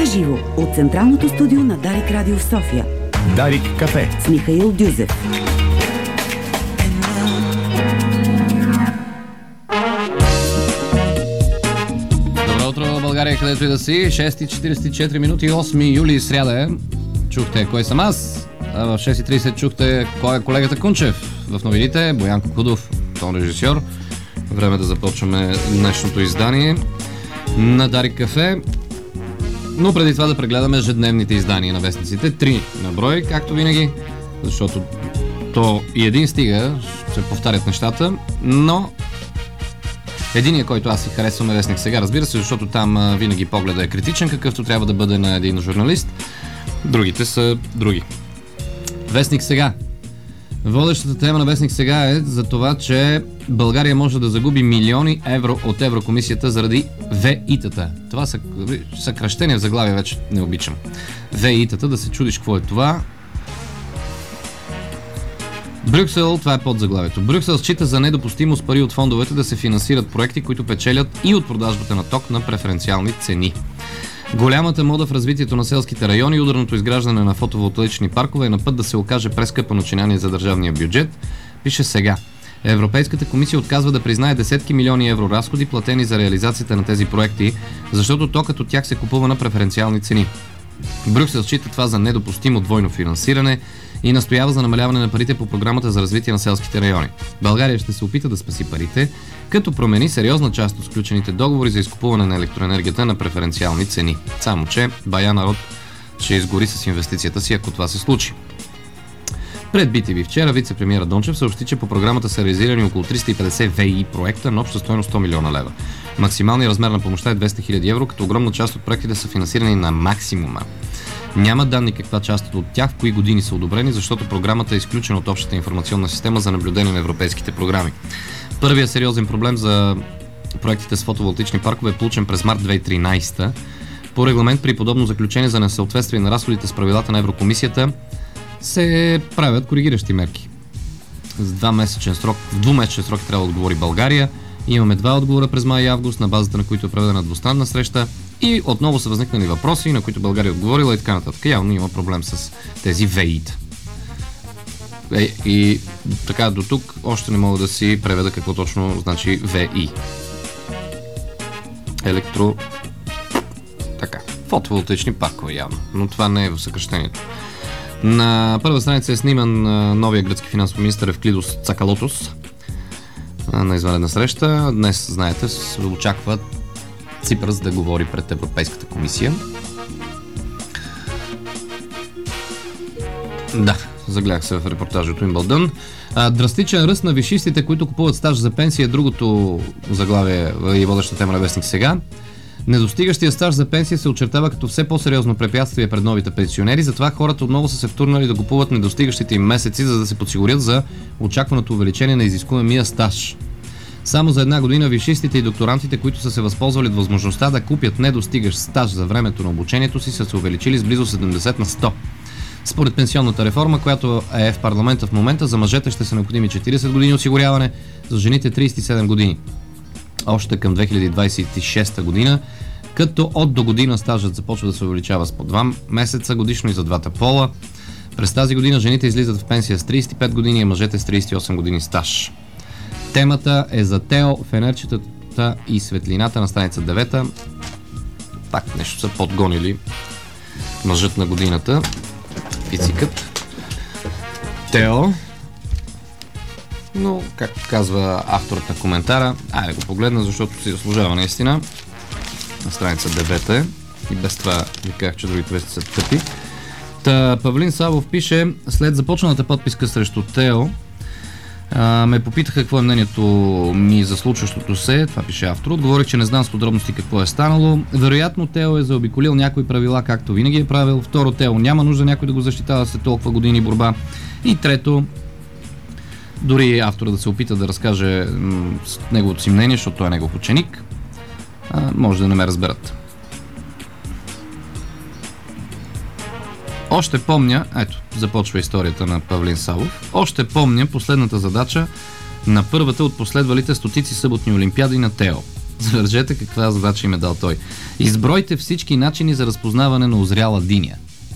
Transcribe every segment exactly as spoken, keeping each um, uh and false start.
живо от Централното студио на Дарик Радио в София. Дарик кафе с Михаил Дюзев. Добро утро, България, където и да си. шест и четирийсет и четири минути, осми юли, сряда е. Чухте кой съм аз. А в шест и трийсет чухте кой е колегата Кунчев. В новините Боянко Кудов, тон режисьор. Време да започваме днешното издание на Дарик кафе. Но преди това да прегледаме ежедневните издания на вестниците. Три на брой, както винаги, защото то и един стига, се повтарят нещата, но единият, който аз си харесвам, е Вестник Сега, разбира се, защото там винаги погледът е критичен, какъвто трябва да бъде на един журналист. Другите са други. Вестник Сега. Водещата тема на Вестник Сега е за това, че България може да загуби милиони евро от Еврокомисията заради ВИ-тата. Това са съкращения в заглавие, вече не обичам. ВИ-тата, да се чудиш какво е това. Брюксел, това е под заглавието. Брюксел счита за недопустимо с пари от фондовете да се финансират проекти, които печелят и от продажбата на ток на преференциални цени. Голямата мода в развитието на селските райони и ударното изграждане на фотоволтаични паркове е на път да се окаже прескъпо начинание за държавния бюджет, пише Сега. Европейската комисия отказва да признае десетки милиони евро разходи, платени за реализацията на тези проекти, защото токът от тях се купува на преференциални цени. Брюксел счита това за недопустимо двойно финансиране и настоява за намаляване на парите по програмата за развитие на селските райони. България ще се опита да спаси парите, като промени сериозна част от сключените договори за изкупуване на електроенергията на преференциални цени. Само че бая народ ще изгори с инвестицията си, ако това се случи. Пред би ти ви вчера вице-премиера Дончев съобщи, че по програмата са реализирани около триста и петдесет ВИ проекта на обща стойност сто милиона лева. Максималният размер на помощта е двеста хиляди евро, като огромна част от проектите са финансирани на максимума. Няма данни каква част от тях в кои години са одобрени, защото програмата е изключена от общата информационна система за наблюдение на европейските програми. Първият сериозен проблем за проектите с фотоволтаични паркове е получен през март две хиляди и тринадесета. По регламент при подобно заключение за несъответствие на разходите с правилата на Еврокомисията се правят коригиращи мерки. С два месечен срок, в двумесечен срок трябва да отговори България. Имаме два отговора през май и август, на базата на които е проведена двустранна среща и отново са възникнали въпроси, на които България е отговорила и така нататък. Явно има проблем с тези ВИ-та. Е, и така до тук още не мога да си преведа какво точно значи ВИ. Електро... така. Фотоволтаични паркове явно, но това не е в съкръщението. На първа страница е сниман новия гръцки финансов министър Евклидос Цакалотос на извънредна среща. Днес, знаете, се очаква Ципрас да говори пред Европейската комисия. Да, загледах се в репортажа от Уимбълдън. Драстичен ръст на висшистите, които купуват стаж за пенсия, е другото заглавие и водеща тема на Вестник Сега. Недостигащия стаж за пенсия се очертава като все по-сериозно препятствие пред новите пенсионери, затова хората отново са се втурнали да купуват недостигащите им месеци, за да се подсигурят за очакваното увеличение на изискуемия стаж. Само за една година висшистите и докторантите, които са се възползвали от възможността да купят недостигащ стаж за времето на обучението си, са се увеличили с близо седемдесет на сто. Според пенсионната реформа, която е в парламента в момента, за мъжете ще са необходими четирийсет години осигуряване, за жените трийсет и седем години. Още към две хиляди двадесет и шеста година, като от до година стажът започва да се увеличава с по два месеца годишно и за двата пола. През тази година жените излизат в пенсия с трийсет и пет години, а мъжете с трийсет и осем години стаж. Темата е за Тео, фенерчетата и светлината на страница девета. Пак нещо са подгонили мъжът на годината и цикът. Тео. Но, както казва авторът на коментара, айде го погледна, защото си заслужава наистина. На страница девета и без това ви казах, че другите вести са тъпи. Та Павлин Савов пише: след започналата подписка срещу Тео, а, ме попитаха какво е мнението ми за случващото се. Това пише автор. Отговорих, че не знам с подробности какво е станало. Вероятно Тео е заобиколил някои правила, както винаги е правил. Второ, Тео няма нужда някой да го защитава след толкова години борба. И трето, дори автора да се опита да разкаже м- с неговото си мнение, защото той е негов ученик, а, може да не ме разберат. Още помня, ето, започва историята на Павлин Савов. Още помня последната задача на първата от последвалите стотици съботни олимпиади на Тео. Забележете каква задача им е дал той. Избройте всички начини за разпознаване на озряла диня.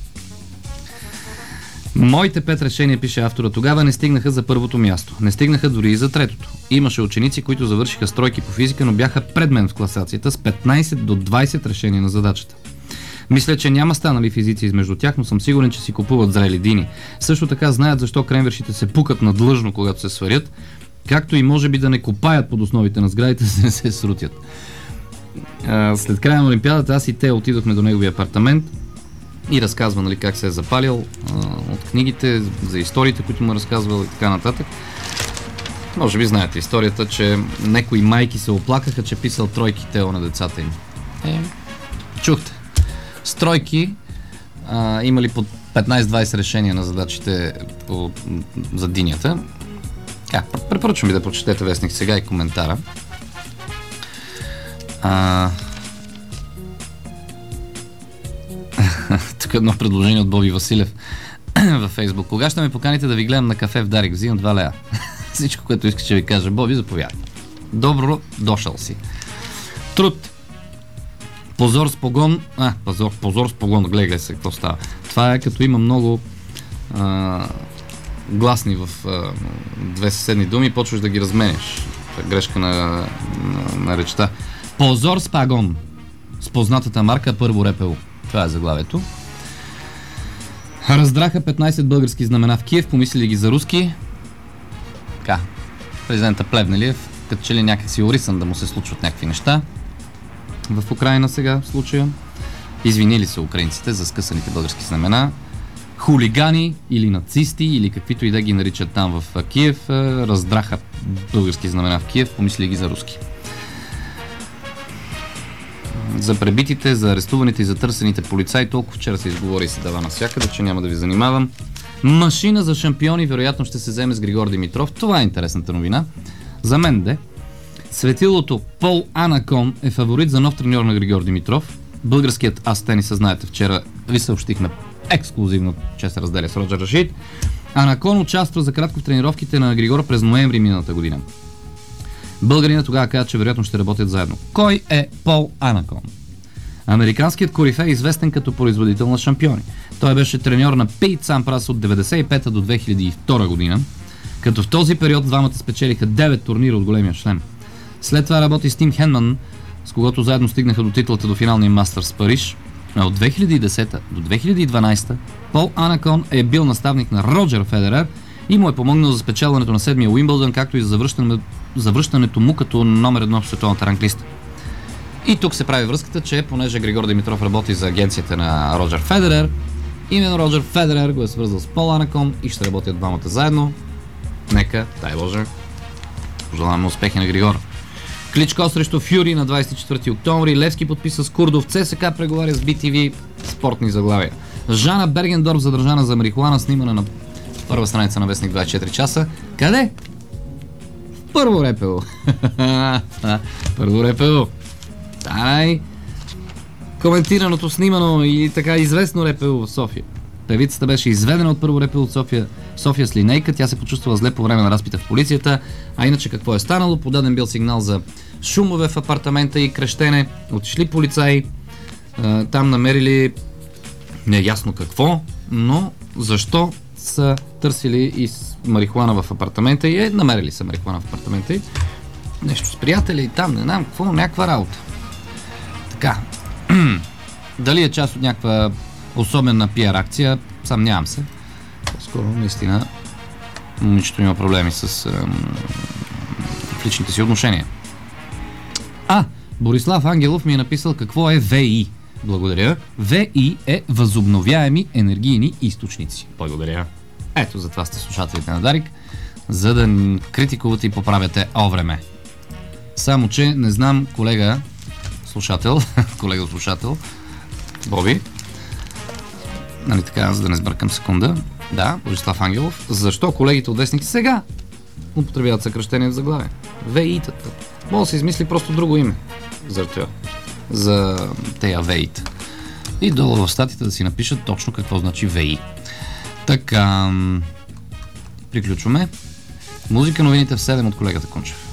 Моите пет решения, пише автора, тогава не стигнаха за първото място. Не стигнаха дори и за третото. Имаше ученици, които завършиха стройки по физика, но бяха пред мен в класацията с петнайсет до двайсет решения на задачата. Мисля, че няма станали физици измежду тях, но съм сигурен, че си купуват зрели дини. Също така знаят защо кремвиршите се пукат надлъжно, когато се сварят, както и може би да не копаят под основите на сградите, за да не се срутят. След края на Олимпиадата аз и те отидохме до неговия апартамент и разказва, нали, как се е запалил а, от книгите, за историите, които му е разказвал и така нататък. Може би знаете историята, че някои майки се оплакаха, че писал тройки Тео на децата им. Е, чухте. С тройки а, имали по петнайсет-двайсет решения на задачите по, за динята. Ja, препоръчвам ви да прочетете вестник сега и коментара. А... Тук едно предложение от Боби Василев във Фейсбук. Кога ще ме поканите да ви гледам на кафе в Дарик? Взимам два лея. Всичко, което иска, че ви кажа. Боби, заповядай. Добро дошъл си. Труд. Позор с погон. А, позор, позор с погон. Гледай, гледай се, какво става. Това е като има много а, гласни в а, две съседни думи и почваш да ги разменяш. Грешка на, на, на речта. Позор с пагон. С познатата марка Първо РПУ. Това е заглавието. Раздраха петнайсет български знамена в Киев, помислили ги за руски. Така, президента Плевнелиев, като че ли някак си орисан да му се случват някакви неща. В Украйна сега в случая. Извинили се украинците за скъсаните български знамена. Хулигани или нацисти, или каквито и да ги наричат там в Киев, раздраха български знамена в Киев, помислили ги за руски. За пребитите, за арестуваните и за търсените полицаи толкова вчера се изговори и се дава навсякъде, че няма да ви занимавам. Машина за шампиони вероятно ще се вземе с Григор Димитров. Това е интересната новина. За мен де. Светилото Пол Анакон е фаворит за нов треньор на Григор Димитров. Българският ас тениса, знаете, вчера ви съобщихме ексклюзивно, че се разделя с Роджер Рашид. Анакон участва за кратко в тренировките на Григор през ноември миналата година. Българина тогава каза, че вероятно ще работят заедно. Кой е Пол Анакон? Американският корифей е известен като производител на шампиони. Той беше треньор на Пейт Сампрас от деветдесет и пета до две хиляди и втора година, като в този период двамата спечелиха девет турнира от големия шлем. След това работи с Тим Хенман, с когото заедно стигнаха до титлата до финалния Мастърс в Париж. А от две хиляди и десета до две хиляди и дванайсета Пол Анакон е бил наставник на Роджер Федерер и му е помогнал за спечелването на седмия Уимбълдън, както и за завръщане, завръщането му като номер едно в световната ранглиста. И тук се прави връзката, че понеже Григор Димитров работи за агенцията на Роджер Федерер, именно Роджер Федерер го е свързал с Пол Анакон и ще работят двамата заедно. Нека, дай Боже, пожелаваме успехи на Григор. Кличко срещу Фюри на двайсет и четвърти октомври. Левски подписа с Курдов. ЦСКА преговаря с би ти ви. Спортни заглавия. Жана Бергендорф задържана за марихуана, снимана на първа страница на вестник двайсет и четири часа. Къде? Първо РПУ. Първо РПУ. Тай. Коментираното, снимано и така известно РПУ в София. Певицата беше изведена от Първо РПУ от София, София с линейка. Тя се почувствала зле по време на разпита в полицията. А иначе какво е станало? Подаден бил сигнал за шумове в апартамента и крещене. Отишли полицаи. Там намерили неясно какво, но защо са търсили и марихуана в апартамента и е, намерили са марихуана в апартамента и нещо с приятели и там, не знам какво, някаква работа. Така. Дали е част от някаква особена пиар акция, сам нямам се. Скоро наистина момичето има проблеми с ем, в личните си отношения. А, Борислав Ангелов ми е написал какво е ВИ. Благодаря. ВИ е възобновяеми енергийни източници. Благодаря. Ето, затова сте слушателите на Дарик, за да критикувате и поправяте о време. Само, че не знам, колега слушател, колега слушател, Боби, нали така, за да не сбъркам секунда, да, Борислав Ангелов, защо колегите от Вестник сега употребяват съкръщение в заглавие? ВИ-тата. Може да се измисли просто друго име за това, за тея ВИ-та. И долу в статията да си напишат точно какво значи ВИ. Така, приключваме. Музика, новините в седем от колегата Кунчев.